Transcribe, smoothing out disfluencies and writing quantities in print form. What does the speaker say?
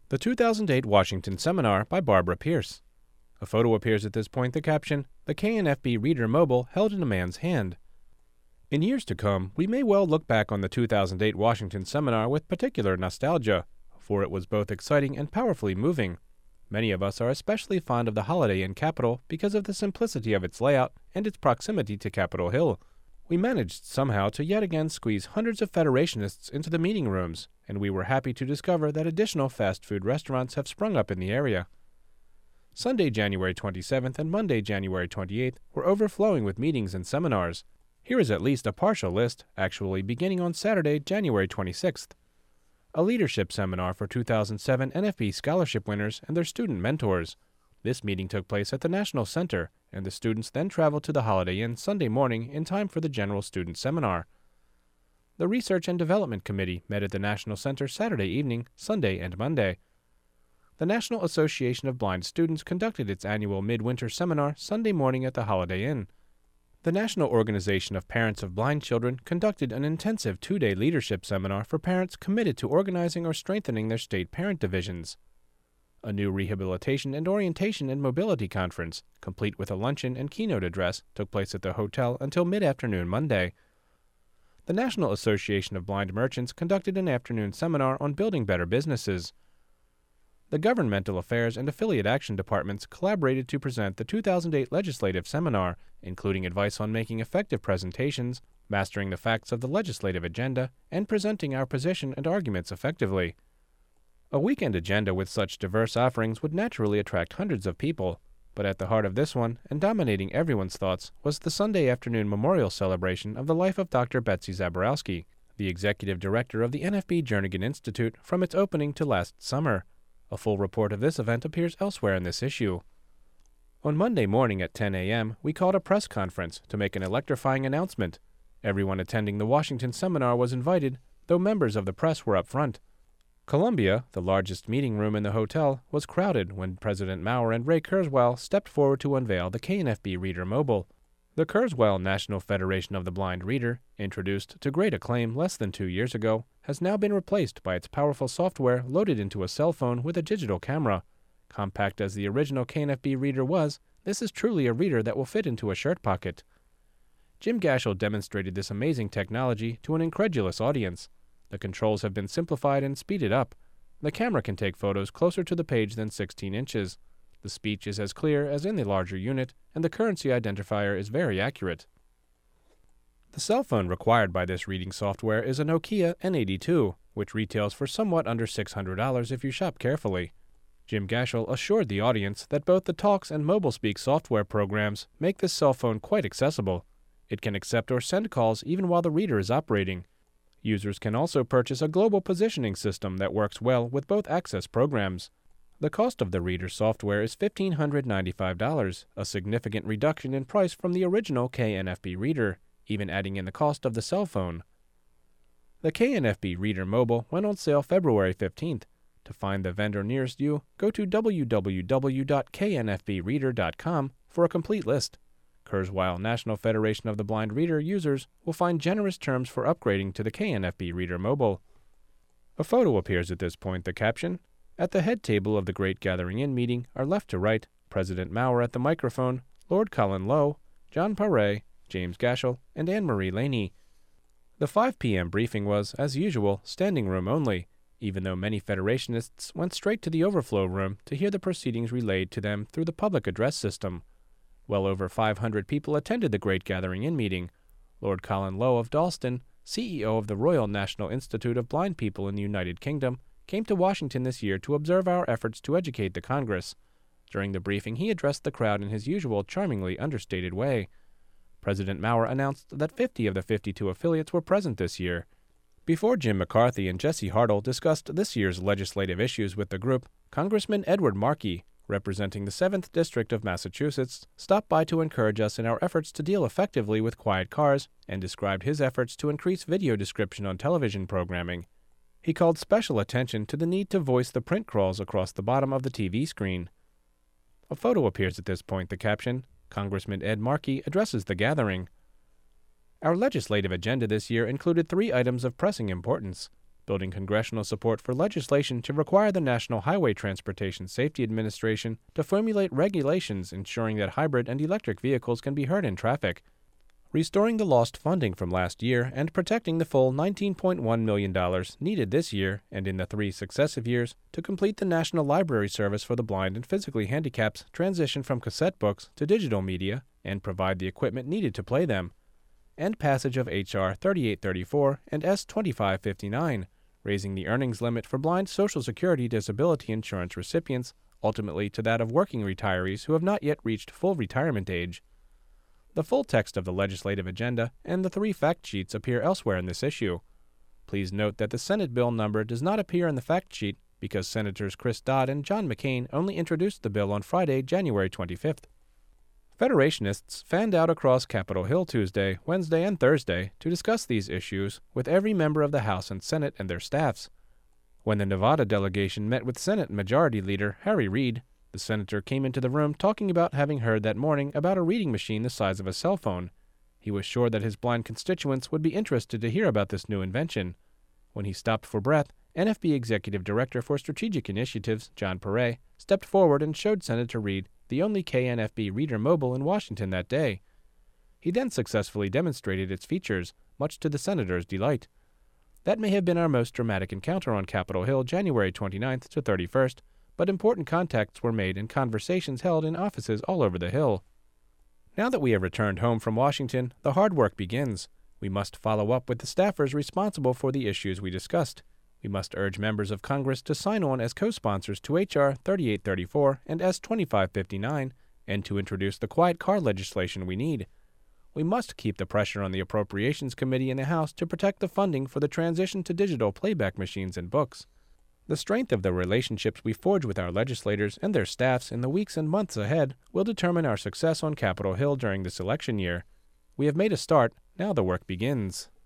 The 2008 Washington Seminar by Barbara Pierce. A photo appears at this point, the caption, "The KNFB Reader Mobile held in a man's hand." In years to come, we may well look back on the 2008 Washington Seminar with particular nostalgia, for it was both exciting and powerfully moving. Many of us are especially fond of the Holiday Inn Capitol because of the simplicity of its layout and its proximity to Capitol Hill. We managed somehow to yet again squeeze hundreds of Federationists into the meeting rooms, and we were happy to discover that additional fast food restaurants have sprung up in the area. Sunday, January 27th and Monday, January 28th were overflowing with meetings and seminars. Here is at least a partial list, actually beginning on Saturday, January 26th. A leadership seminar for 2007 NFB scholarship winners and their student mentors. This meeting took place at the National Center, and the students then traveled to the Holiday Inn Sunday morning in time for the general student seminar. The Research and Development Committee met at the National Center Saturday evening, Sunday, and Monday. The National Association of Blind Students conducted its annual midwinter seminar Sunday morning at the Holiday Inn. The National Organization of Parents of Blind Children conducted an intensive 2-day leadership seminar for parents committed to organizing or strengthening their state parent divisions. A new Rehabilitation and Orientation and Mobility Conference, complete with a luncheon and keynote address, took place at the hotel until mid-afternoon Monday. The National Association of Blind Merchants conducted an afternoon seminar on building better businesses. The Governmental Affairs and Affiliate Action Departments collaborated to present the 2008 Legislative Seminar, including advice on making effective presentations, mastering the facts of the legislative agenda, and presenting our position and arguments effectively. A weekend agenda with such diverse offerings would naturally attract hundreds of people, but at the heart of this one, and dominating everyone's thoughts, was the Sunday afternoon memorial celebration of the life of Dr. Betsy Zaborowski, the executive director of the NFB Jernigan Institute, from its opening to last summer. A full report of this event appears elsewhere in this issue. On Monday morning at 10 a.m., we called a press conference to make an electrifying announcement. Everyone attending the Washington Seminar was invited, though members of the press were up front. Columbia, the largest meeting room in the hotel, was crowded when President Maurer and Ray Kurzweil stepped forward to unveil the KNFB Reader Mobile. The Kurzweil National Federation of the Blind Reader, introduced to great acclaim less than 2 years ago, has now been replaced by its powerful software loaded into a cell phone with a digital camera. Compact as the original KNFB reader was, this is truly a reader that will fit into a shirt pocket. Jim Gashel demonstrated this amazing technology to an incredulous audience. The controls have been simplified and speeded up. The camera can take photos closer to the page than 16 inches. The speech is as clear as in the larger unit, and the currency identifier is very accurate. The cell phone required by this reading software is a Nokia N82, which retails for somewhat under $600 if you shop carefully. Jim Gashel assured the audience that both the Talks and MobileSpeak software programs make this cell phone quite accessible. It can accept or send calls even while the reader is operating. Users can also purchase a global positioning system that works well with both access programs. The cost of the reader software is $1,595, a significant reduction in price from the original KNFB reader, even adding in the cost of the cell phone. The KNFB Reader Mobile went on sale February 15th. To find the vendor nearest you, go to www.knfbreader.com for a complete list. Kurzweil National Federation of the Blind Reader users will find generous terms for upgrading to the KNFB Reader Mobile. A photo appears at this point, the caption, "At the head table of the Great Gathering Inn meeting are left to right, President Maurer at the microphone, Lord Colin Lowe, John Paré, James Gashel, and Anne-Marie Laney." The 5 p.m. briefing was, as usual, standing room only, even though many Federationists went straight to the overflow room to hear the proceedings relayed to them through the public address system. Well over 500 people attended the Great Gathering Inn meeting. Lord Colin Lowe of Dalston, CEO of the Royal National Institute of Blind People in the United Kingdom, came to Washington this year to observe our efforts to educate the Congress. During the briefing, he addressed the crowd in his usual charmingly understated way. President Maurer announced that 50 of the 52 affiliates were present this year. Before Jim McCarthy and Jesse Hartle discussed this year's legislative issues with the group, Congressman Edward Markey, representing the 7th District of Massachusetts, stopped by to encourage us in our efforts to deal effectively with quiet cars and described his efforts to increase video description on television programming. He called special attention to the need to voice the print crawls across the bottom of the TV screen. A photo appears at this point, the caption, "Congressman Ed Markey addresses the gathering." Our legislative agenda this year included 3 items of pressing importance: building congressional support for legislation to require the National Highway Transportation Safety Administration to formulate regulations ensuring that hybrid and electric vehicles can be heard in traffic, restoring the lost funding from last year and protecting the full $19.1 million needed this year and in the 3 successive years to complete the National Library Service for the blind and physically handicapped's transition from cassette books to digital media and provide the equipment needed to play them, and passage of H.R. 3834 and S. 2559, raising the earnings limit for blind Social Security disability insurance recipients, ultimately to that of working retirees who have not yet reached full retirement age. The full text of the legislative agenda and the 3 fact sheets appear elsewhere in this issue. Please note that the Senate bill number does not appear in the fact sheet because Senators Chris Dodd and John McCain only introduced the bill on Friday, January 25th. Federationists fanned out across Capitol Hill Tuesday, Wednesday, and Thursday to discuss these issues with every member of the House and Senate and their staffs. When the Nevada delegation met with Senate Majority Leader Harry Reid, the senator came into the room talking about having heard that morning about a reading machine the size of a cell phone. He was sure that his blind constituents would be interested to hear about this new invention. When he stopped for breath, NFB Executive Director for Strategic Initiatives, John Perret, stepped forward and showed Senator Reid the only KNFB Reader Mobile in Washington that day. He then successfully demonstrated its features, much to the senator's delight. That may have been our most dramatic encounter on Capitol Hill January 29th to 31st, but important contacts were made and conversations held in offices all over the Hill. Now that we have returned home from Washington, the hard work begins. We must follow up with the staffers responsible for the issues we discussed. We must urge members of Congress to sign on as co-sponsors to H.R. 3834 and S. 2559 and to introduce the quiet car legislation we need. We must keep the pressure on the Appropriations Committee in the House to protect the funding for the transition to digital playback machines and books. The strength of the relationships we forge with our legislators and their staffs in the weeks and months ahead will determine our success on Capitol Hill during this election year. We have made a start, now the work begins.